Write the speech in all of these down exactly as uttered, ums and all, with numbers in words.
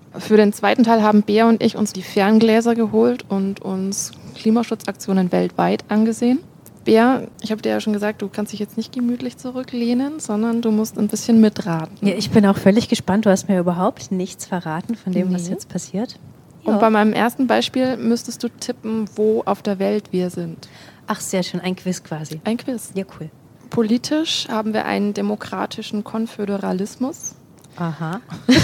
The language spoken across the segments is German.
Für den zweiten Teil haben Bea und ich uns die Ferngläser geholt und uns Klimaschutzaktionen weltweit angesehen. Bea, ich habe dir ja schon gesagt, du kannst dich jetzt nicht gemütlich zurücklehnen, sondern du musst ein bisschen mitraten. Ja, ich bin auch völlig gespannt. Du hast mir überhaupt nichts verraten von dem, Nee. was jetzt passiert. Und Ja. bei meinem ersten Beispiel müsstest du tippen, wo auf der Welt wir sind. Ach, sehr schön. Ein Quiz quasi. Ein Quiz. Ja, cool. Politisch haben wir einen demokratischen Konföderalismus. Aha.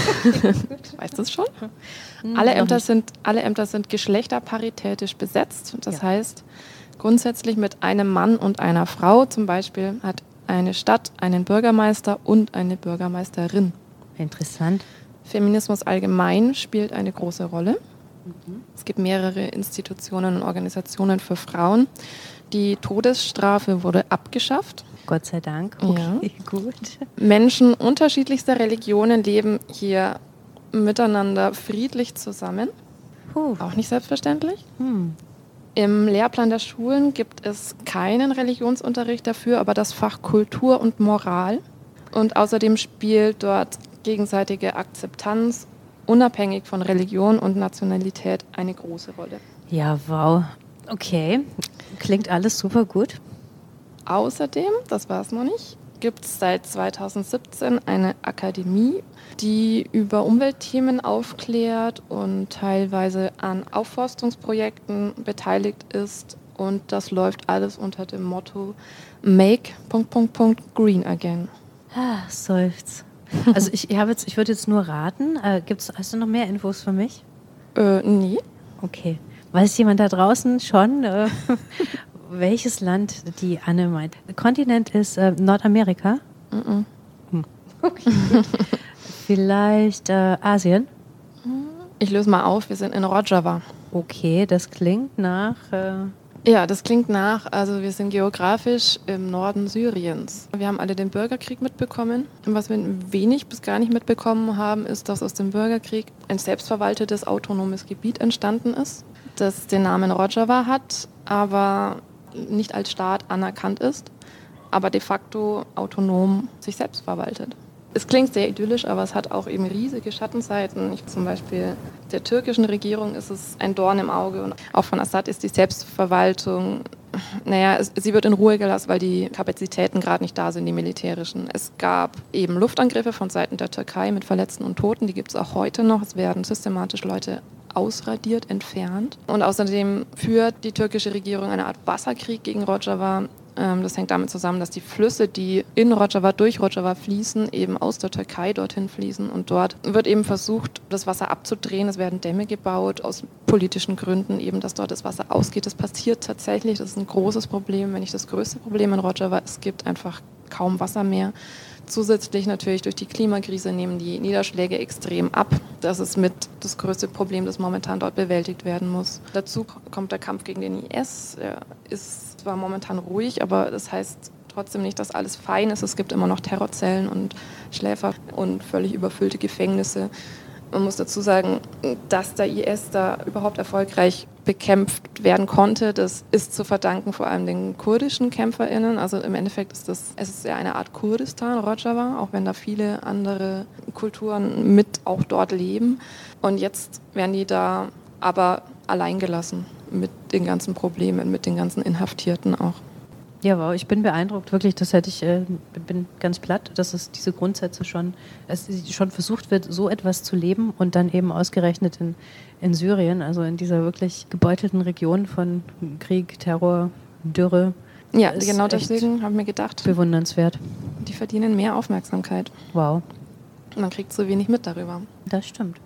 Weißt du es schon? Hm, Alle noch Ämter, nicht. sind, alle Ämter sind geschlechterparitätisch besetzt. Das Ja. heißt, grundsätzlich mit einem Mann und einer Frau. Zum Beispiel hat eine Stadt einen Bürgermeister und eine Bürgermeisterin. Interessant. Feminismus allgemein spielt eine große Rolle. Mhm. Es gibt mehrere Institutionen und Organisationen für Frauen. Die Todesstrafe wurde abgeschafft. Gott sei Dank. Ja. Okay, gut. Menschen unterschiedlichster Religionen leben hier miteinander friedlich zusammen. Puh. Auch nicht selbstverständlich. Hm. Im Lehrplan der Schulen gibt es keinen Religionsunterricht dafür, aber das Fach Kultur und Moral. Und außerdem spielt dort gegenseitige Akzeptanz, unabhängig von Religion und Nationalität, eine große Rolle. Ja, wow. Okay. Klingt alles super gut. Außerdem, das war es noch nicht, gibt es seit zweitausendsiebzehn eine Akademie, die über Umweltthemen aufklärt und teilweise an Aufforstungsprojekten beteiligt ist. Und das läuft alles unter dem Motto Make Green Again. Ah, seufz. Also ich, ich, habe jetzt, ich würde jetzt nur raten. Äh, gibt's, hast du noch mehr Infos für mich? Äh, nee. Okay. Weiß jemand da draußen schon, äh, welches Land die Anne meint? Der Kontinent ist äh, Nordamerika? Mm-mm. Hm. Okay. Vielleicht äh, Asien? Ich löse mal auf, wir sind in Rojava. Okay, das klingt nach... Äh, Ja, das klingt nach, also wir sind geografisch im Norden Syriens. Wir haben alle den Bürgerkrieg mitbekommen. Und was wir wenig bis gar nicht mitbekommen haben, ist, dass aus dem Bürgerkrieg ein selbstverwaltetes autonomes Gebiet entstanden ist, das den Namen Rojava hat, aber nicht als Staat anerkannt ist, aber de facto autonom sich selbst verwaltet. Es klingt sehr idyllisch, aber es hat auch eben riesige Schattenseiten. Ich, zum Beispiel der türkischen Regierung ist es ein Dorn im Auge und auch von Assad ist die Selbstverwaltung, naja, es, sie wird in Ruhe gelassen, weil die Kapazitäten gerade nicht da sind, die militärischen. Es gab eben Luftangriffe von Seiten der Türkei mit Verletzten und Toten, die gibt es auch heute noch. Es werden systematisch Leute ausradiert, entfernt. Und außerdem führt die türkische Regierung eine Art Wasserkrieg gegen Rojava. Das hängt damit zusammen, dass die Flüsse, die in Rojava, durch Rojava fließen, eben aus der Türkei dorthin fließen. Und dort wird eben versucht, das Wasser abzudrehen. Es werden Dämme gebaut aus politischen Gründen, eben, dass dort das Wasser ausgeht. Das passiert tatsächlich. Das ist ein großes Problem, wenn nicht das größte Problem in Rojava. Es gibt einfach kaum Wasser mehr. Zusätzlich natürlich durch die Klimakrise nehmen die Niederschläge extrem ab. Das ist mit das größte Problem, das momentan dort bewältigt werden muss. Dazu kommt der Kampf gegen den I S. Er ist zwar momentan ruhig, aber das heißt trotzdem nicht, dass alles fein ist. Es gibt immer noch Terrorzellen und Schläfer und völlig überfüllte Gefängnisse. Man muss dazu sagen, dass der I S da überhaupt erfolgreich bekämpft werden konnte, das ist zu verdanken vor allem den kurdischen KämpferInnen. Also im Endeffekt ist das, es ist ja eine Art Kurdistan, Rojava, auch wenn da viele andere Kulturen mit auch dort leben. Und jetzt werden die da aber allein gelassen mit den ganzen Problemen, mit den ganzen Inhaftierten auch. Ja, wow, ich bin beeindruckt, wirklich, das hätte ich, äh, bin ganz platt, dass es diese Grundsätze schon, es schon versucht wird, so etwas zu leben und dann eben ausgerechnet in, in Syrien, also in dieser wirklich gebeutelten Region von Krieg, Terror, Dürre. Ja, genau deswegen habe ich mir gedacht, bewundernswert. Die verdienen mehr Aufmerksamkeit. Wow. Man kriegt so wenig mit darüber. Das stimmt.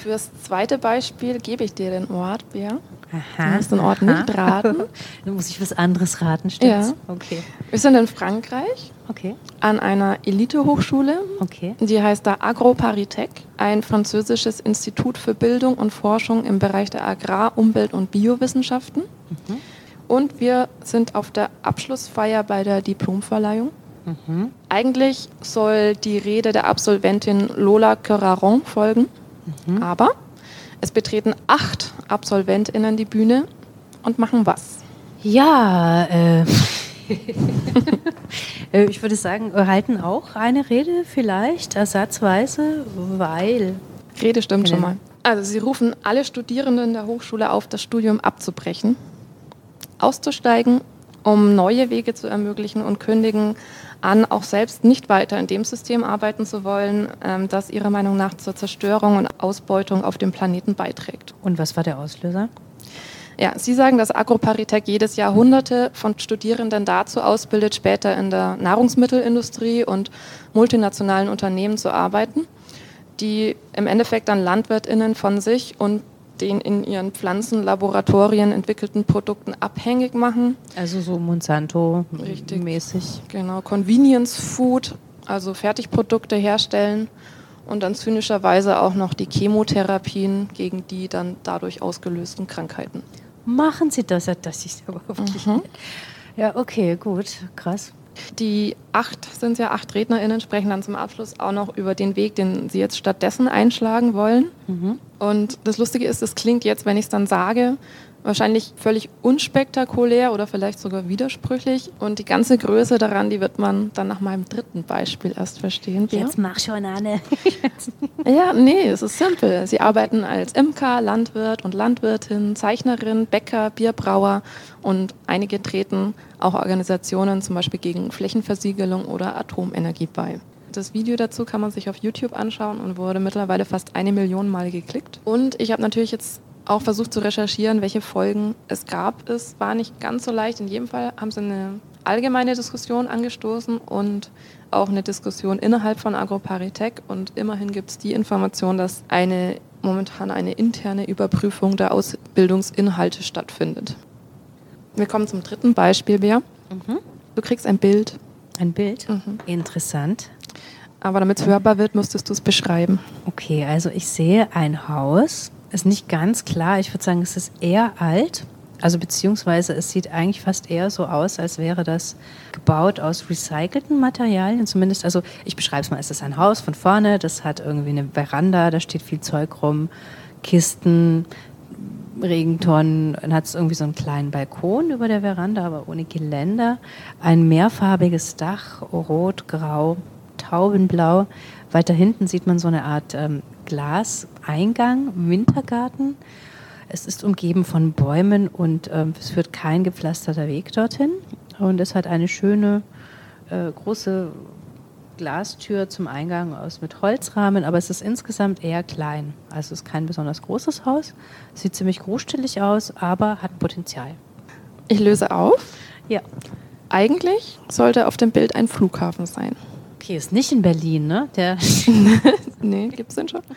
Fürs zweite Beispiel gebe ich dir den Ort, Bea. Aha, du musst den Ort aha. nicht raten. Dann muss ich was anderes raten, stimmt's? Ja. Okay. Wir sind in Frankreich Okay. an einer Elite-Hochschule. Okay. Die heißt da AgroParisTech, ein französisches Institut für Bildung und Forschung im Bereich der Agrar-, Umwelt- und Biowissenschaften. Mhm. Und wir sind auf der Abschlussfeier bei der Diplomverleihung. Mhm. Eigentlich soll die Rede der Absolventin Lola Coeuraron folgen, Mhm. aber es betreten acht AbsolventInnen die Bühne und machen was? Ja, äh, ich würde sagen, wir halten auch eine Rede vielleicht ersatzweise, weil... Rede stimmt schon Genau. mal. Also sie rufen alle Studierenden der Hochschule auf, das Studium abzubrechen, auszusteigen, um neue Wege zu ermöglichen und kündigen an, auch selbst nicht weiter in dem System arbeiten zu wollen, ähm, das ihrer Meinung nach zur Zerstörung und Ausbeutung auf dem Planeten beiträgt. Und was war der Auslöser? Ja, Sie sagen, dass AgroParisTech jedes Jahr Hunderte von Studierenden dazu ausbildet, später in der Nahrungsmittelindustrie und multinationalen Unternehmen zu arbeiten, die im Endeffekt dann LandwirtInnen von sich und den in ihren Pflanzenlaboratorien entwickelten Produkten abhängig machen. Also so Monsanto-mäßig. Genau, Convenience Food, also Fertigprodukte herstellen und dann zynischerweise auch noch die Chemotherapien gegen die dann dadurch ausgelösten Krankheiten. Machen Sie das? Ja, das ist aber wirklich... Mhm. Ja, okay, gut, krass. Die acht, sind ja acht RednerInnen, sprechen dann zum Abschluss auch noch über den Weg, den sie jetzt stattdessen einschlagen wollen. Mhm. Und das Lustige ist, es klingt jetzt, wenn ich es dann sage, wahrscheinlich völlig unspektakulär oder vielleicht sogar widersprüchlich. Und die ganze Größe daran, die wird man dann nach meinem dritten Beispiel erst verstehen. Ja? Jetzt mach schon, Anne. Ja, nee, es ist simpel. Sie arbeiten als Imker, Landwirt und Landwirtin, Zeichnerin, Bäcker, Bierbrauer und einige treten auch Organisationen zum Beispiel gegen Flächenversiegelung oder Atomenergie bei. Das Video dazu kann man sich auf YouTube anschauen und wurde mittlerweile fast eine Million Mal geklickt. Und ich habe natürlich jetzt auch versucht zu recherchieren, welche Folgen es gab. Es war nicht ganz so leicht. In jedem Fall haben sie eine allgemeine Diskussion angestoßen und auch eine Diskussion innerhalb von AgroParisTech. Und immerhin gibt es die Information, dass eine momentan eine interne Überprüfung der Ausbildungsinhalte stattfindet. Wir kommen zum dritten Beispiel, Bea. Mhm. Du kriegst ein Bild, Ein Bild? Mhm. Interessant. aber damit es hörbar wird, müsstest du es beschreiben. Okay, also ich sehe ein Haus. Ist nicht ganz klar. Ich würde sagen, es ist eher alt. Also beziehungsweise es sieht eigentlich fast eher so aus, als wäre das gebaut aus recycelten Materialien. Zumindest, also ich beschreibe es mal, es ist ein Haus von vorne, das hat irgendwie eine Veranda, da steht viel Zeug rum, Kisten, Regentonnen, dann hat es irgendwie so einen kleinen Balkon über der Veranda, aber ohne Geländer. Ein mehrfarbiges Dach, rot, grau, taubenblau. Weiter hinten sieht man so eine Art ähm, Glaseingang, Wintergarten. Es ist umgeben von Bäumen und ähm, es führt kein gepflasterter Weg dorthin. Und es hat eine schöne, äh, große Glastür zum Eingang aus mit Holzrahmen, aber es ist insgesamt eher klein. Also es ist kein besonders großes Haus. Sieht ziemlich großstellig aus, aber hat Potenzial. Ich löse auf. Ja. Eigentlich sollte auf dem Bild ein Flughafen sein. Okay, ist nicht in Berlin, ne? Der Nee, gibt es den schon?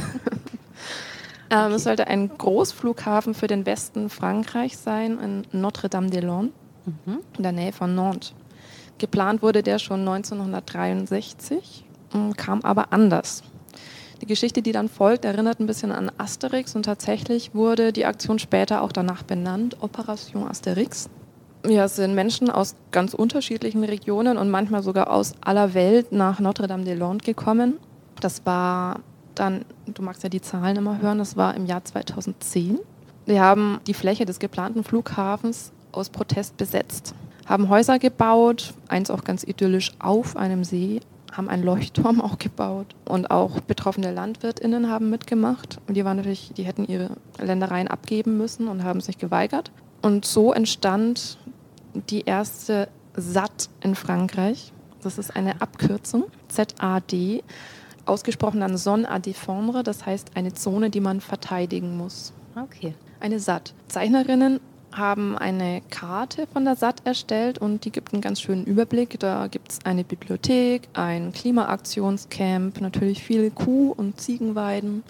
ähm, es sollte ein Großflughafen für den Westen Frankreichs sein, in Notre-Dame-des-Landes, mhm. in der Nähe von Nantes. Geplant wurde der schon neunzehnhundertdreiundsechzig, kam aber anders. Die Geschichte, die dann folgt, erinnert ein bisschen an Asterix und tatsächlich wurde die Aktion später auch danach benannt, Operation Asterix. Ja, es sind Menschen aus ganz unterschiedlichen Regionen und manchmal sogar aus aller Welt nach Notre-Dame-des-Landes gekommen. Das war dann, du magst ja die Zahlen immer hören, das war im Jahr zweitausendzehn. Wir haben die Fläche des geplanten Flughafens aus Protest besetzt, haben Häuser gebaut, eins auch ganz idyllisch auf einem See, haben einen Leuchtturm auch gebaut und auch betroffene LandwirtInnen haben mitgemacht. Und die waren natürlich, die hätten ihre Ländereien abgeben müssen und haben sich geweigert. Und so entstand die erste S A D in Frankreich. Das ist eine Abkürzung, Z A D, ausgesprochen dann Zone à défendre, das heißt eine Zone, die man verteidigen muss. Okay. Eine S A D. Zeichnerinnen haben eine Karte von der S A D erstellt und die gibt einen ganz schönen Überblick. Da gibt es eine Bibliothek, ein Klimaaktionscamp, natürlich viele Kuh- und Ziegenweiden,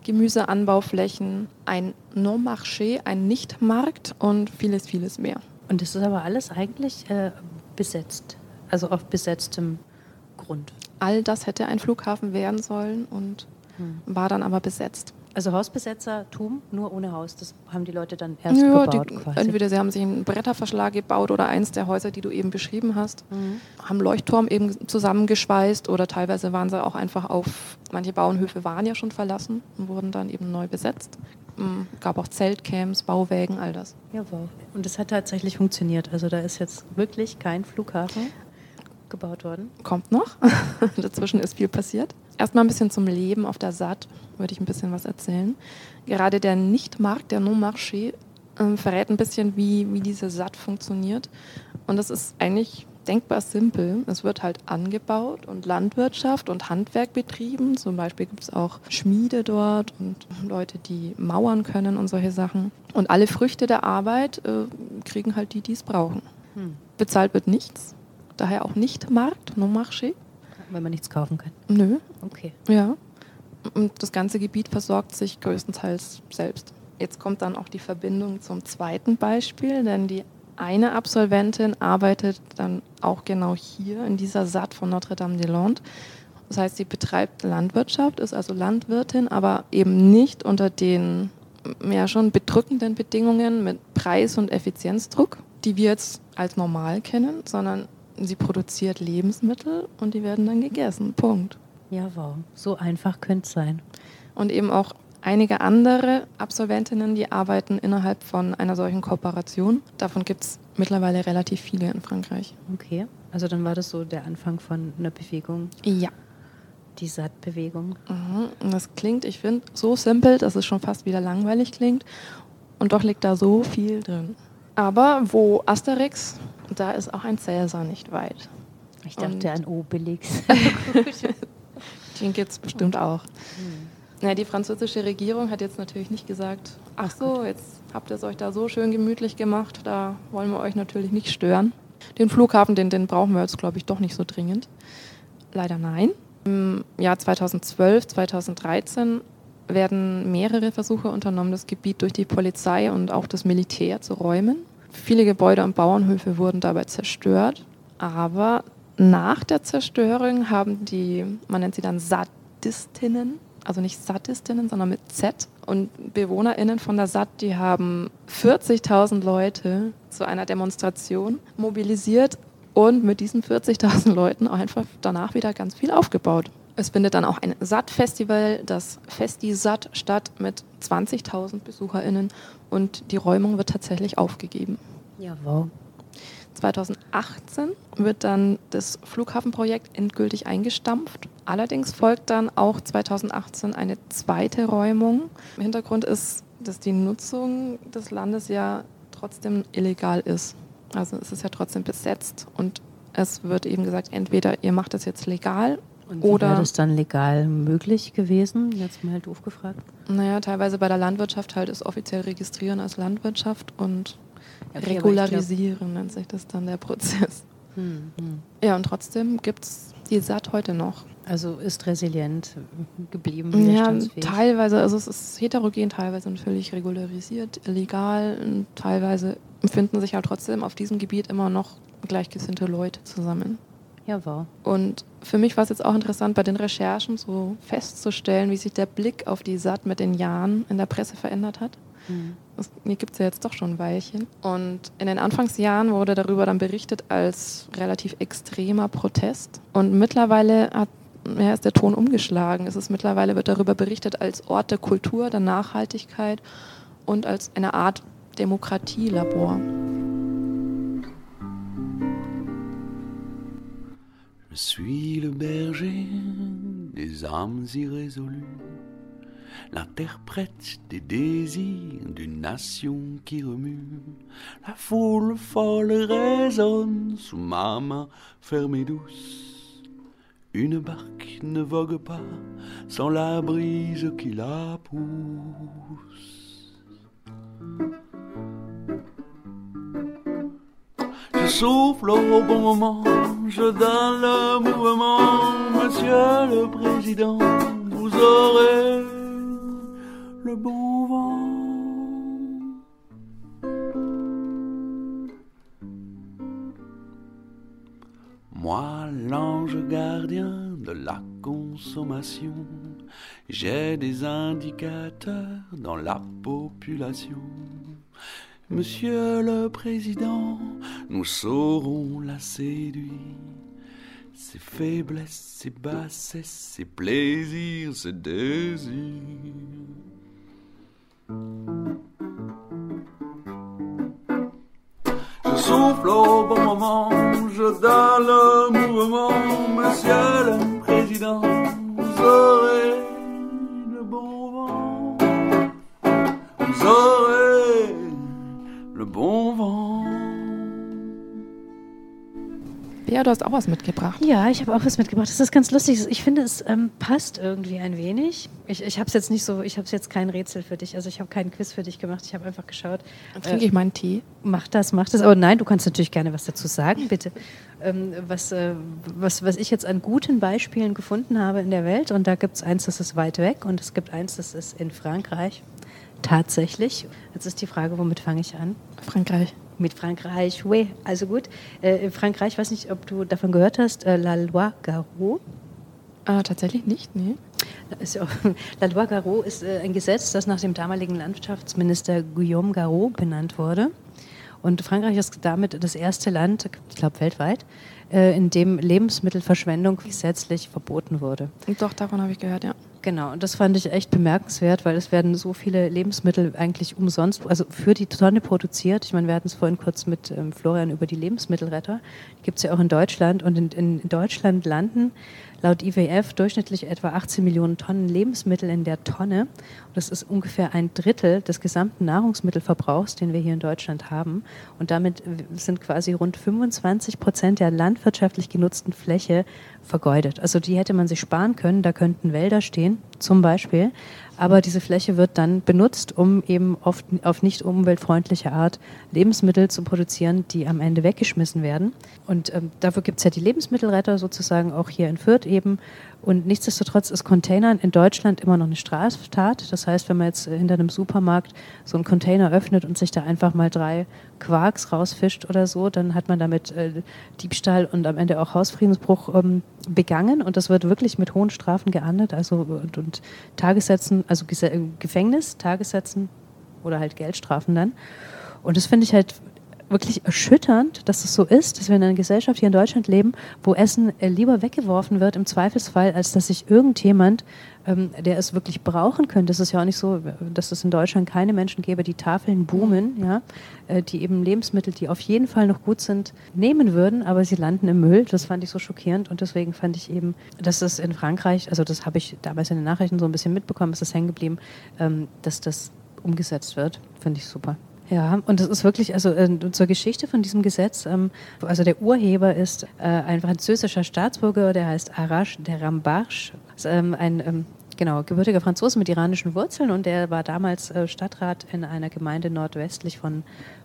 Gemüseanbauflächen, ein Non-Marché, ein Nichtmarkt und vieles, vieles mehr. Und das ist aber alles eigentlich äh, besetzt, also auf besetztem Grund. All das hätte ein Flughafen werden sollen und hm. war dann aber besetzt. Also Hausbesetzertum, nur ohne Haus, das haben die Leute dann erst ja, gebaut die, quasi. Entweder sie haben sich einen Bretterverschlag gebaut oder eins der Häuser, die du eben beschrieben hast, mhm. haben Leuchtturm eben zusammengeschweißt oder teilweise waren sie auch einfach auf, manche Bauernhöfe waren ja schon verlassen und wurden dann eben neu besetzt. Es gab auch Zeltcamps, Bauwägen, all das. Ja, wow. Und das hat tatsächlich funktioniert, also da ist jetzt wirklich kein Flughafen gebaut worden. Kommt noch, dazwischen ist viel passiert. Erstmal ein bisschen zum Leben auf der S A T, würde ich ein bisschen was erzählen. Gerade der Nichtmarkt, der Non-Marché, äh, verrät ein bisschen, wie, wie diese S A T funktioniert. Und das ist eigentlich denkbar simpel. Es wird halt angebaut und Landwirtschaft und Handwerk betrieben. Zum Beispiel gibt es auch Schmiede dort und Leute, die mauern können und solche Sachen. Und alle Früchte der Arbeit äh, kriegen halt die, die es brauchen. Hm. Bezahlt wird nichts, daher auch Nichtmarkt, Non-Marché. Weil man nichts kaufen kann? Nö. Okay. Ja. Und das ganze Gebiet versorgt sich größtenteils selbst. Jetzt kommt dann auch die Verbindung zum zweiten Beispiel, denn die eine Absolventin arbeitet dann auch genau hier in dieser S A T von Notre-Dame-des-Landes. Das heißt, sie betreibt Landwirtschaft, ist also Landwirtin, aber eben nicht unter den ja schon bedrückenden Bedingungen mit Preis- und Effizienzdruck, die wir jetzt als normal kennen, sondern sie produziert Lebensmittel und die werden dann gegessen. Punkt. Ja, wow. So einfach könnte es sein. Und eben auch einige andere Absolventinnen, die arbeiten innerhalb von einer solchen Kooperation. Davon gibt es mittlerweile relativ viele in Frankreich. Okay, also dann war das so der Anfang von einer Bewegung. Ja. Die S A T-Bewegung. Mhm. Und das klingt, ich finde, so simpel, dass es schon fast wieder langweilig klingt. Und doch liegt da so viel drin. Aber wo Asterix, da ist auch ein Cäsar nicht weit. Ich dachte an Obelix. Den gibt es bestimmt auch. Hm. Ja, die französische Regierung hat jetzt natürlich nicht gesagt, ach so, jetzt habt ihr es euch da so schön gemütlich gemacht, da wollen wir euch natürlich nicht stören. Den Flughafen, den, den brauchen wir jetzt, glaube ich, doch nicht so dringend. Leider nein. Im Jahr zweitausendzwölf, zweitausenddreizehn werden mehrere Versuche unternommen, das Gebiet durch die Polizei und auch das Militär zu räumen. Viele Gebäude und Bauernhöfe wurden dabei zerstört, aber nach der Zerstörung haben die, man nennt sie dann Sadistinnen, also nicht Sadistinnen, sondern mit Z, und BewohnerInnen von der S A T, die haben vierzigtausend Leute zu einer Demonstration mobilisiert und mit diesen vierzigtausend Leuten auch einfach danach wieder ganz viel aufgebaut. Es findet dann auch ein S A T-Festival, das Festi-S A T, statt mit zwanzigtausend BesucherInnen und die Räumung wird tatsächlich aufgegeben. Ja, wow. zweitausendachtzehn wird dann das Flughafenprojekt endgültig eingestampft. Allerdings folgt dann auch zweitausendachtzehn eine zweite Räumung. Im Hintergrund ist, dass die Nutzung des Landes ja trotzdem illegal ist. Also es ist ja trotzdem besetzt und es wird eben gesagt, entweder ihr macht das jetzt legal. Und wie wäre das dann legal möglich gewesen? Jetzt mal doof gefragt. Naja, teilweise bei der Landwirtschaft halt ist offiziell registrieren als Landwirtschaft und okay, regularisieren glaub, nennt sich das dann der Prozess. Hm, hm. Ja, und trotzdem gibt es die S A T heute noch. Also ist resilient geblieben? Ja, teilweise, also es ist heterogen, teilweise völlig regularisiert, legal, und teilweise finden sich halt trotzdem auf diesem Gebiet immer noch gleichgesinnte Leute zusammen. Ja, wow. Und für mich war es jetzt auch interessant, bei den Recherchen so festzustellen, wie sich der Blick auf die S A T mit den Jahren in der Presse verändert hat. Mhm. Das gibt es ja jetzt doch schon ein Weilchen. Und in den Anfangsjahren wurde darüber dann berichtet als relativ extremer Protest. Und mittlerweile hat, ja, ist der Ton umgeschlagen. Es ist mittlerweile wird darüber berichtet als Ort der Kultur, der Nachhaltigkeit und als eine Art Demokratielabor. Je suis le berger des âmes irrésolues, l'interprète des désirs d'une nation qui remue. La foule folle résonne sous ma main ferme et douce. Une barque ne vogue pas sans la brise qui la pousse. Je souffle au bon moment, je donne le mouvement. Monsieur le Président, vous aurez le bon vent. Moi, l'ange gardien de la consommation, j'ai des indicateurs dans la population. Monsieur le Président, nous saurons la séduire. Ses faiblesses, ses bassesses, ses plaisirs, ses désirs. Je souffle au bon moment, je donne le mouvement. Monsieur le Président, vous aurez le bon vent. Vous aurez le bon vent. Ja, du hast auch was mitgebracht. Ja, ich habe auch was mitgebracht. Das ist ganz lustig. Ich finde, es ähm, passt irgendwie ein wenig. Ich, ich habe es jetzt nicht so, ich habe jetzt kein Rätsel für dich. Also ich habe keinen Quiz für dich gemacht. Ich habe einfach geschaut. Dann trinke äh, ich meinen Tee. Mach das, mach das. Aber nein, du kannst natürlich gerne was dazu sagen, bitte. Ähm, was, äh, was, was ich jetzt an guten Beispielen gefunden habe in der Welt. Und da gibt es eins, das ist weit weg. Und es gibt eins, das ist in Frankreich. Tatsächlich. Jetzt ist die Frage, womit fange ich an? Frankreich. Mit Frankreich, oui, also gut. Äh, in Frankreich, ich weiß nicht, ob du davon gehört hast, äh, La Loi Garot. Ah, tatsächlich nicht, nee. Ist ja auch, La Loi Garot ist äh, ein Gesetz, das nach dem damaligen Landwirtschaftsminister Guillaume Garot benannt wurde. Und Frankreich ist damit das erste Land, ich glaube weltweit, äh, in dem Lebensmittelverschwendung gesetzlich verboten wurde. Und doch, davon habe ich gehört, ja. Genau, und das fand ich echt bemerkenswert, weil es werden so viele Lebensmittel eigentlich umsonst, also für die Tonne produziert. Ich meine, wir hatten es vorhin kurz mit ähm, Florian über die Lebensmittelretter. Die gibt es ja auch in Deutschland. Und in, in Deutschland landen laut I W F durchschnittlich etwa achtzehn Millionen Tonnen Lebensmittel in der Tonne. Und das ist ungefähr ein Drittel des gesamten Nahrungsmittelverbrauchs, den wir hier in Deutschland haben. Und damit sind quasi rund fünfundzwanzig Prozent der landwirtschaftlich genutzten Fläche vergeudet. Also die hätte man sich sparen können, da könnten Wälder stehen, zum Beispiel. Aber diese Fläche wird dann benutzt, um eben oft auf nicht umweltfreundliche Art Lebensmittel zu produzieren, die am Ende weggeschmissen werden. Und ähm, dafür gibt es ja die Lebensmittelretter sozusagen auch hier in Fürth eben. Und nichtsdestotrotz ist Containern in Deutschland immer noch eine Straftat. Das heißt, wenn man jetzt hinter einem Supermarkt so einen Container öffnet und sich da einfach mal drei Quarks rausfischt oder so, dann hat man damit äh, Diebstahl und am Ende auch Hausfriedensbruch ähm, begangen. Und das wird wirklich mit hohen Strafen geahndet, also und, und Tagessätzen, also Gefängnis, Tagessätzen oder halt Geldstrafen dann. Und das finde ich halt wirklich erschütternd, dass es so ist, dass wir in einer Gesellschaft hier in Deutschland leben, wo Essen äh, lieber weggeworfen wird im Zweifelsfall, als dass sich irgendjemand, ähm, der es wirklich brauchen könnte. Es ist ja auch nicht so, dass es in Deutschland keine Menschen gäbe, die Tafeln boomen, ja, äh, die eben Lebensmittel, die auf jeden Fall noch gut sind, nehmen würden, aber sie landen im Müll. Das fand ich so schockierend und deswegen fand ich eben, dass es in Frankreich, also das habe ich damals in den Nachrichten so ein bisschen mitbekommen, ist das hängen geblieben, ähm, dass das umgesetzt wird. Finde ich super. Ja, und das ist wirklich, also äh, zur Geschichte von diesem Gesetz, ähm, also der Urheber ist äh, ein französischer Staatsbürger, der heißt Arash de Rambarch, also, ähm, ein ähm, genau, gebürtiger Franzose mit iranischen Wurzeln und der war damals äh, Stadtrat in einer Gemeinde nordwestlich von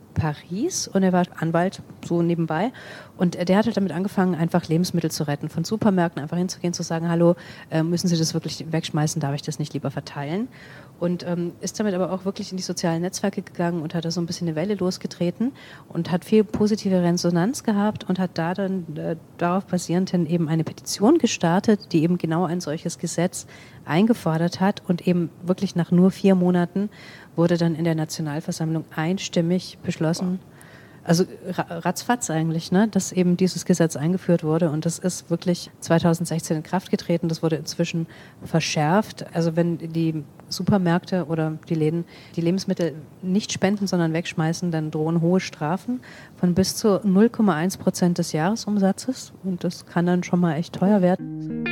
Paris und er war Anwalt, so nebenbei. Und der hat halt damit angefangen, einfach Lebensmittel zu retten, von Supermärkten einfach hinzugehen, zu sagen, hallo, äh, müssen Sie das wirklich wegschmeißen, darf ich das nicht lieber verteilen? Und ähm, ist damit aber auch wirklich in die sozialen Netzwerke gegangen und hat da so ein bisschen eine Welle losgetreten und hat viel positive Resonanz gehabt und hat da dann äh, darauf basierend hin eben eine Petition gestartet, die eben genau ein solches Gesetz eingefordert hat und eben wirklich nach nur vier Monaten wurde dann in der Nationalversammlung einstimmig beschlossen, also ratzfatz eigentlich, ne, dass eben dieses Gesetz eingeführt wurde und das ist wirklich zweitausendsechzehn in Kraft getreten, das wurde inzwischen verschärft, also wenn die Supermärkte oder die Läden die Lebensmittel nicht spenden, sondern wegschmeißen, dann drohen hohe Strafen von bis zu null Komma eins Prozent des Jahresumsatzes und das kann dann schon mal echt teuer werden.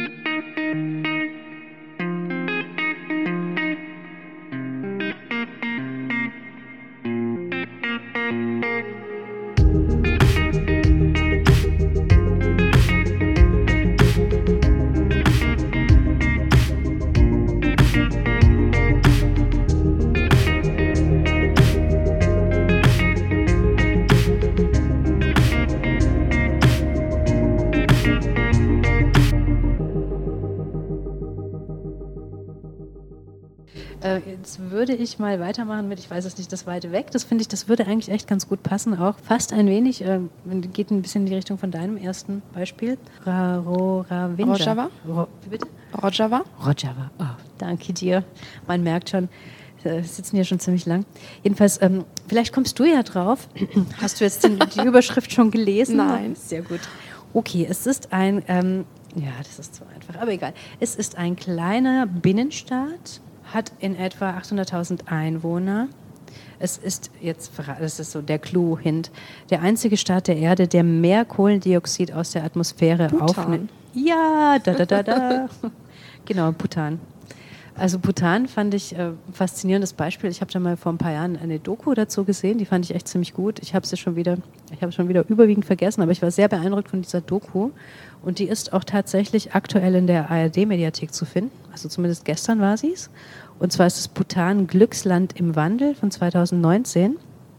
jetzt würde ich mal weitermachen mit, ich weiß es nicht, das Weite weg. Das finde ich, das würde eigentlich echt ganz gut passen auch. Fast ein wenig, äh, geht ein bisschen in die Richtung von deinem ersten Beispiel. Ra, ro, ra, Winja. Rojava? Ro, wie bitte? Rojava? Rojava. Oh, danke dir. Man merkt schon, wir sitzen hier schon ziemlich lang. Jedenfalls, ähm, vielleicht kommst du ja drauf. Hast du jetzt den, die Überschrift schon gelesen? Nein. Sehr gut. Okay, es ist ein, ähm, ja, das ist zu einfach, aber egal. Es ist ein kleiner Binnenstaat, hat in etwa achthunderttausend Einwohner. Es ist jetzt, das ist so der Clou-Hint, der einzige Staat der Erde, der mehr Kohlendioxid aus der Atmosphäre Bhutan. aufnimmt. Ja, da, da, da, da. Genau, Bhutan. Also Bhutan fand ich äh, ein faszinierendes Beispiel. Ich habe da mal vor ein paar Jahren eine Doku dazu gesehen, die fand ich echt ziemlich gut. Ich habe sie schon wieder, ich habe schon wieder überwiegend vergessen, aber ich war sehr beeindruckt von dieser Doku. Und die ist auch tatsächlich aktuell in der A R D-Mediathek zu finden. Also zumindest gestern war sie es. Und zwar ist es Bhutan Glücksland im Wandel von zweitausendneunzehn.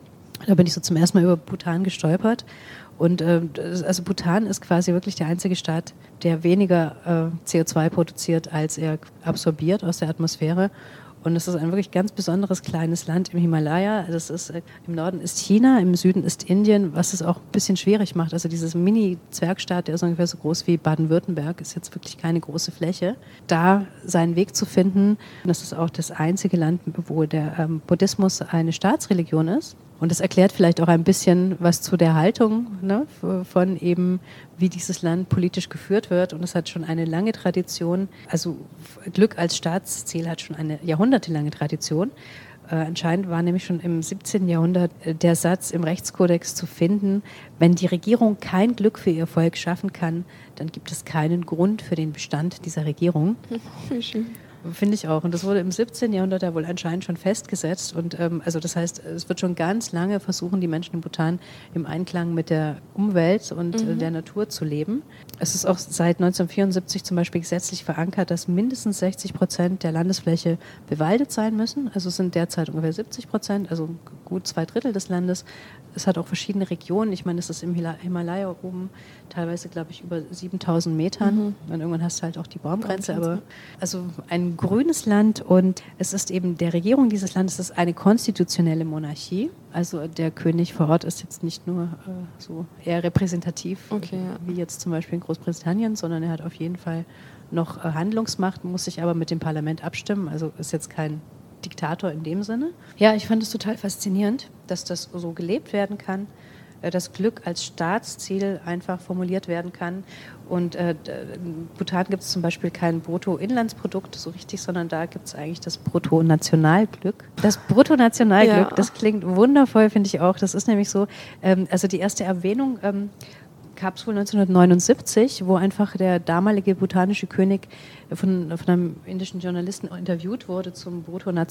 Da bin ich so zum ersten Mal über Bhutan gestolpert. Und äh, also Bhutan ist quasi wirklich der einzige Staat, der weniger äh, C O zwei produziert, als er absorbiert aus der Atmosphäre. Und es ist ein wirklich ganz besonderes kleines Land im Himalaya. Das ist, äh, im Norden ist China, im Süden ist Indien, was es auch ein bisschen schwierig macht. Also dieses Mini-Zwergstaat, der ist ungefähr so groß wie Baden-Württemberg, ist jetzt wirklich keine große Fläche. Da seinen Weg zu finden, das ist auch das einzige Land, wo der ähm, Buddhismus eine Staatsreligion ist. Und das erklärt vielleicht auch ein bisschen was zu der Haltung, ne, von eben, wie dieses Land politisch geführt wird. Und es hat schon eine lange Tradition. Also Glück als Staatsziel hat schon eine jahrhundertelange Tradition. Äh, anscheinend war nämlich schon im siebzehnten Jahrhundert der Satz im Rechtskodex zu finden, wenn die Regierung kein Glück für ihr Volk schaffen kann, dann gibt es keinen Grund für den Bestand dieser Regierung. Wie schön. Finde ich auch. Und das wurde im siebzehnten Jahrhundert ja wohl anscheinend schon festgesetzt. Und ähm, also das heißt, es wird schon ganz lange versuchen, die Menschen in Bhutan im Einklang mit der Umwelt und mhm. äh, der Natur zu leben. Es ist auch seit neunzehnhundertvierundsiebzig zum Beispiel gesetzlich verankert, dass mindestens sechzig Prozent der Landesfläche bewaldet sein müssen. Also es sind derzeit ungefähr siebzig Prozent, also gut zwei Drittel des Landes. Es hat auch verschiedene Regionen. Ich meine, es ist im Himalaya oben teilweise, glaube ich, über siebentausend Metern. Mhm. Und irgendwann hast du halt auch die Baumgrenze. Aber also ein grünes Land, und es ist eben der Regierung dieses Landes ist eine konstitutionelle Monarchie. Also der König vor Ort ist jetzt nicht nur äh, so eher repräsentativ, okay, ja. wie jetzt zum Beispiel in Großbritannien, sondern er hat auf jeden Fall noch äh, Handlungsmacht, muss sich aber mit dem Parlament abstimmen. Also ist jetzt kein Diktator in dem Sinne. Ja, ich fand es total faszinierend, dass das so gelebt werden kann, dass Glück als Staatsziel einfach formuliert werden kann. Und äh, in Bhutan gibt es zum Beispiel kein Bruttoinlandsprodukt so richtig, sondern da gibt es eigentlich das Bruttonationalglück. Das Bruttonationalglück, ja. Das klingt wundervoll, finde ich auch. Das ist nämlich so, ähm, also die erste Erwähnung ähm, gab es wohl neunzehnhundertneunundsiebzig, wo einfach der damalige bhutanische König von, von einem indischen Journalisten interviewt wurde zum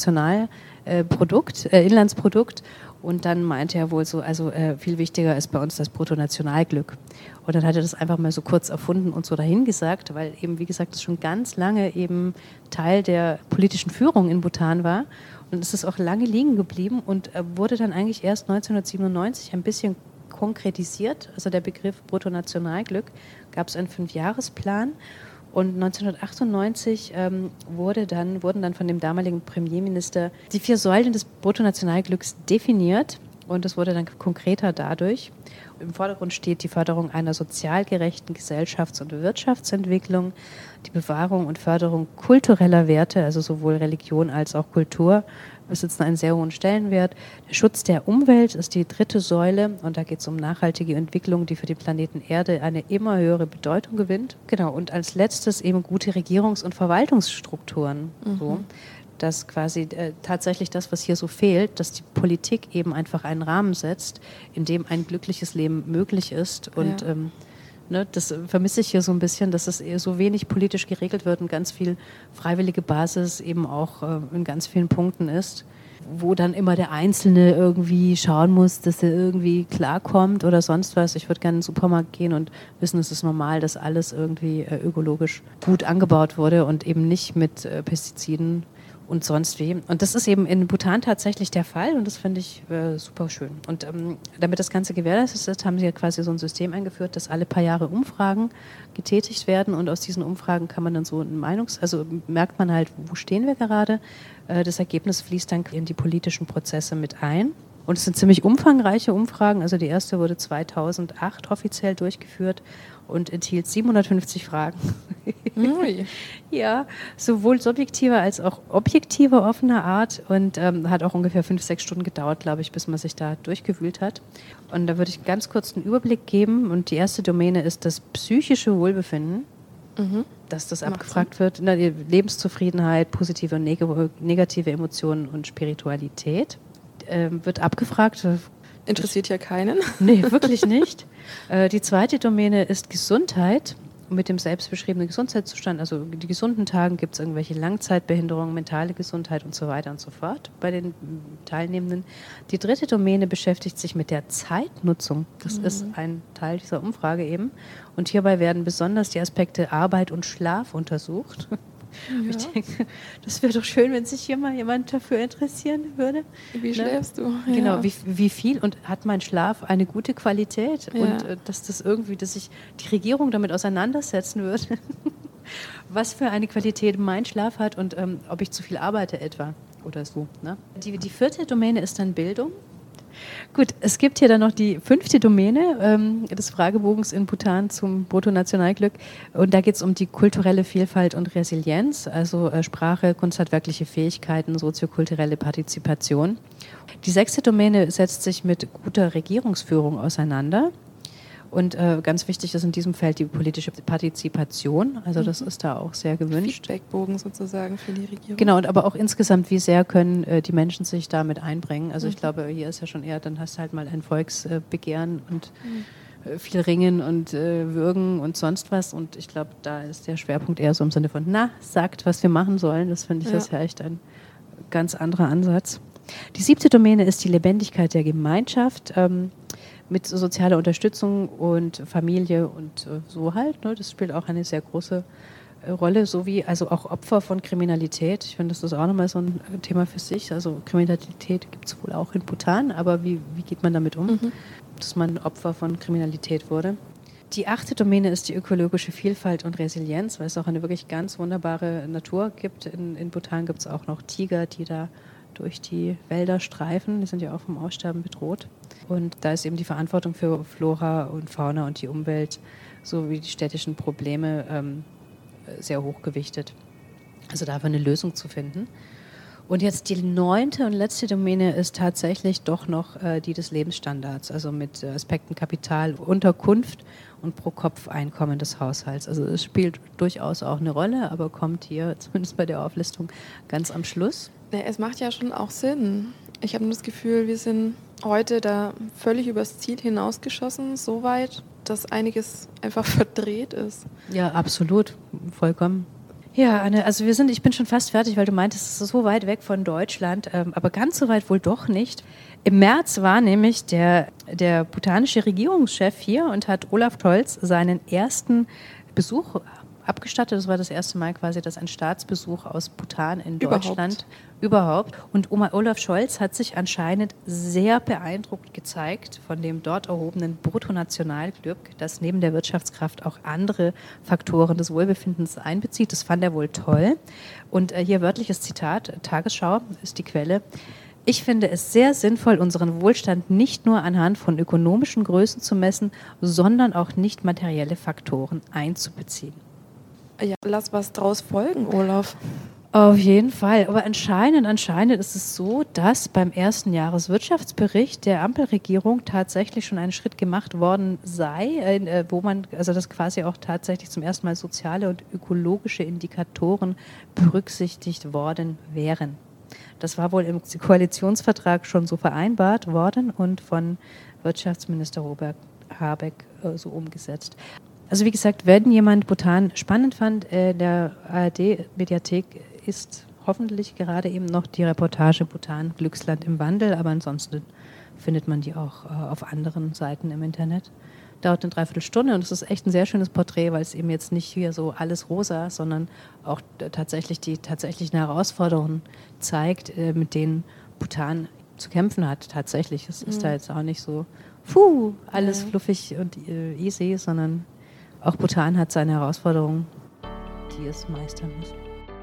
Bruttonationalprodukt, äh, Inlandsprodukt. Und dann meinte er wohl so, also äh, viel wichtiger ist bei uns das Bruttonationalglück. Und dann hat er das einfach mal so kurz erfunden und so dahingesagt, weil eben, wie gesagt, das schon ganz lange eben Teil der politischen Führung in Bhutan war. Und es ist auch lange liegen geblieben und äh, wurde dann eigentlich erst neunzehnhundertsiebenundneunzig ein bisschen konkretisiert. Also der Begriff Bruttonationalglück gab es einen Fünfjahresplan. Und neunzehnhundertachtundneunzig ähm, wurde dann, wurden dann von dem damaligen Premierminister die vier Säulen des Bruttonationalglücks definiert. Und es wurde dann konkreter dadurch. Im Vordergrund steht die Förderung einer sozial gerechten Gesellschafts- und Wirtschaftsentwicklung, die Bewahrung und Förderung kultureller Werte, also sowohl Religion als auch Kultur, besitzen einen sehr hohen Stellenwert. Der Schutz der Umwelt ist die dritte Säule, und da geht es um nachhaltige Entwicklung, die für den Planeten Erde eine immer höhere Bedeutung gewinnt. Genau, und als letztes eben gute Regierungs- und Verwaltungsstrukturen. Mhm. So, dass quasi äh, tatsächlich das, was hier so fehlt, dass die Politik eben einfach einen Rahmen setzt, in dem ein glückliches Leben möglich ist. Und ja. ähm, ne, das vermisse ich hier so ein bisschen, dass es so wenig politisch geregelt wird und ganz viel freiwillige Basis eben auch äh, in ganz vielen Punkten ist, wo dann immer der Einzelne irgendwie schauen muss, dass er irgendwie klarkommt oder sonst was. Ich würde gerne in den Supermarkt gehen und wissen, es ist normal, dass alles irgendwie äh, ökologisch gut angebaut wurde und eben nicht mit äh, Pestiziden und sonst wie. Und das ist eben in Bhutan tatsächlich der Fall und das finde ich äh, super schön. Und ähm, damit das Ganze gewährleistet ist, haben sie ja quasi so ein System eingeführt, dass alle paar Jahre Umfragen getätigt werden und aus diesen Umfragen kann man dann so ein Meinungs-, also merkt man halt, wo stehen wir gerade. Äh, das Ergebnis fließt dann in die politischen Prozesse mit ein. Und es sind ziemlich umfangreiche Umfragen. Also die erste wurde zweitausendacht offiziell durchgeführt und enthielt siebenhundertfünfzig Fragen. Ui. Ja, sowohl subjektiver als auch objektiver offener Art und ähm, hat auch ungefähr fünf, sechs Stunden gedauert, glaube ich, bis man sich da durchgewühlt hat. Und da würde ich ganz kurz einen Überblick geben. Und die erste Domäne ist das psychische Wohlbefinden, mhm. dass das Macht abgefragt Sinn. Wird. Na, die Lebenszufriedenheit, positive und neg- negative Emotionen und Spiritualität. Ähm, wird abgefragt. Interessiert ja keinen. Nee, wirklich nicht. Äh, die zweite Domäne ist Gesundheit. Mit dem selbstbeschriebenen Gesundheitszustand, also die gesunden Tagen, gibt es irgendwelche Langzeitbehinderungen, mentale Gesundheit und so weiter und so fort bei den Teilnehmenden. Die dritte Domäne beschäftigt sich mit der Zeitnutzung. Das mhm. ist ein Teil dieser Umfrage eben. Und hierbei werden besonders die Aspekte Arbeit und Schlaf untersucht. Ja. Ich denke, das wäre doch schön, wenn sich hier mal jemand dafür interessieren würde. Wie ne? schläfst du? Ja. Genau, wie, wie viel und hat mein Schlaf eine gute Qualität? Ja. Und äh, dass das irgendwie, dass sich die Regierung damit auseinandersetzen würde, was für eine Qualität mein Schlaf hat und ähm, ob ich zu viel arbeite etwa oder so. Ne? Die, die vierte Domäne ist dann Bildung. Gut, es gibt hier dann noch die fünfte Domäne ähm, des Fragebogens in Bhutan zum Bruttonationalglück und da geht es um die kulturelle Vielfalt und Resilienz, also äh, Sprache, kunsthandwerkliche Fähigkeiten, soziokulturelle Partizipation. Die sechste Domäne setzt sich mit guter Regierungsführung auseinander. Und äh, ganz wichtig ist in diesem Feld die politische Partizipation, also das ist da auch sehr gewünscht. Feedbackbogen sozusagen für die Regierung. Genau, und aber auch insgesamt, wie sehr können äh, die Menschen sich damit einbringen. Also mhm. ich glaube, hier ist ja schon eher, dann hast du halt mal ein Volksbegehren äh, und mhm. äh, viel Ringen und äh, Würgen und sonst was. Und ich glaube, da ist der Schwerpunkt eher so im Sinne von, na, sagt, was wir machen sollen. Das finde ich, ja. ist ja echt ein ganz anderer Ansatz. Die siebte Domäne ist die Lebendigkeit der Gemeinschaft. Ähm, mit sozialer Unterstützung und Familie und äh, so halt. Ne? Das spielt auch eine sehr große äh, Rolle, sowie also auch Opfer von Kriminalität. Ich finde, das ist auch nochmal so ein Thema für sich. Also Kriminalität gibt es wohl auch in Bhutan, aber wie, wie geht man damit um, mhm. dass man Opfer von Kriminalität wurde? Die achte Domäne ist die ökologische Vielfalt und Resilienz, weil es auch eine wirklich ganz wunderbare Natur gibt. In, in Bhutan gibt es auch noch Tiger, die da durch die Wälder streifen. Die sind ja auch vom Aussterben bedroht. Und da ist eben die Verantwortung für Flora und Fauna und die Umwelt sowie die städtischen Probleme ähm, sehr hoch gewichtet. Also dafür eine Lösung zu finden. Und jetzt die neunte und letzte Domäne ist tatsächlich doch noch äh, die des Lebensstandards, also mit Aspekten Kapital, Unterkunft und Pro-Kopf-Einkommen des Haushalts. Also es spielt durchaus auch eine Rolle, aber kommt hier zumindest bei der Auflistung ganz am Schluss. Ja, es macht ja schon auch Sinn. Ich habe nur das Gefühl, wir sind heute da völlig übers Ziel hinausgeschossen, so weit, dass einiges einfach verdreht ist. Ja, absolut, vollkommen. Ja, Anne, also wir sind, ich bin schon fast fertig, weil du meintest, es ist so weit weg von Deutschland, ähm, aber ganz so weit wohl doch nicht. Im März war nämlich der, der bhutanische Regierungschef hier und hat Olaf Scholz seinen ersten Besuch abgestattet. Das war das erste Mal quasi, dass ein Staatsbesuch aus Bhutan in Deutschland überhaupt. überhaupt. Und Olaf Scholz hat sich anscheinend sehr beeindruckt gezeigt von dem dort erhobenen Bruttonationalglück, das neben der Wirtschaftskraft auch andere Faktoren des Wohlbefindens einbezieht. Das fand er wohl toll. Und äh, hier wörtliches Zitat, Tagesschau ist die Quelle. Ich finde es sehr sinnvoll, unseren Wohlstand nicht nur anhand von ökonomischen Größen zu messen, sondern auch nicht materielle Faktoren einzubeziehen. Ja, lass was draus folgen, Olaf. Auf jeden Fall. Aber anscheinend, anscheinend ist es so, dass beim ersten Jahreswirtschaftsbericht der Ampelregierung tatsächlich schon ein Schritt gemacht worden sei, äh, wo man, also dass quasi auch tatsächlich zum ersten Mal soziale und ökologische Indikatoren berücksichtigt worden wären. Das war wohl im Koalitionsvertrag schon so vereinbart worden und von Wirtschaftsminister Robert Habeck äh, so umgesetzt. Also wie gesagt, wenn jemand Bhutan spannend fand, äh, der A R D-Mediathek ist hoffentlich gerade eben noch die Reportage Bhutan, Glücksland im Wandel, aber ansonsten findet man die auch äh, auf anderen Seiten im Internet dauert eine Dreiviertelstunde und es ist echt ein sehr schönes Porträt, weil es eben jetzt nicht hier so alles rosa, sondern auch tatsächlich die tatsächlichen Herausforderungen zeigt, äh, mit denen Bhutan zu kämpfen hat. Tatsächlich, es ist mhm. da jetzt auch nicht so, puh, alles ja. fluffig und äh, easy, sondern auch Bhutan hat seine Herausforderungen, die es meistern muss.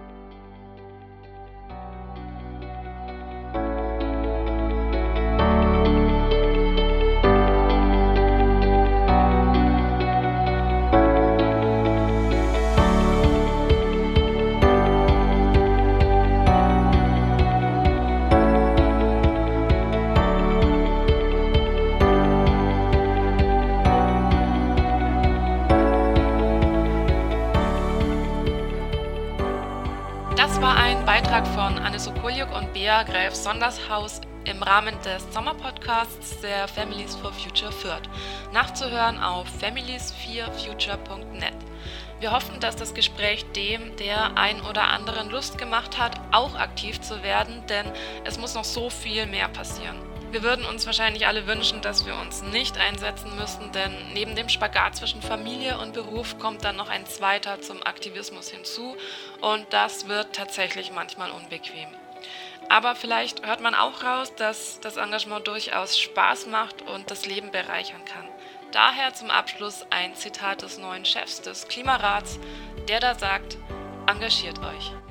Das war ein Beitrag von Anne Sokoljuk und Bea Gräf-Sondershaus im Rahmen des Sommerpodcasts der Families for Future Fürth. Nachzuhören auf families vier future punkt net. Wir hoffen, dass das Gespräch dem, der ein oder anderen Lust gemacht hat, auch aktiv zu werden, denn es muss noch so viel mehr passieren. Wir würden uns wahrscheinlich alle wünschen, dass wir uns nicht einsetzen müssten, denn neben dem Spagat zwischen Familie und Beruf kommt dann noch ein zweiter zum Aktivismus hinzu und das wird tatsächlich manchmal unbequem. Aber vielleicht hört man auch raus, dass das Engagement durchaus Spaß macht und das Leben bereichern kann. Daher zum Abschluss ein Zitat des neuen Chefs des Klimarats, der da sagt: Engagiert euch.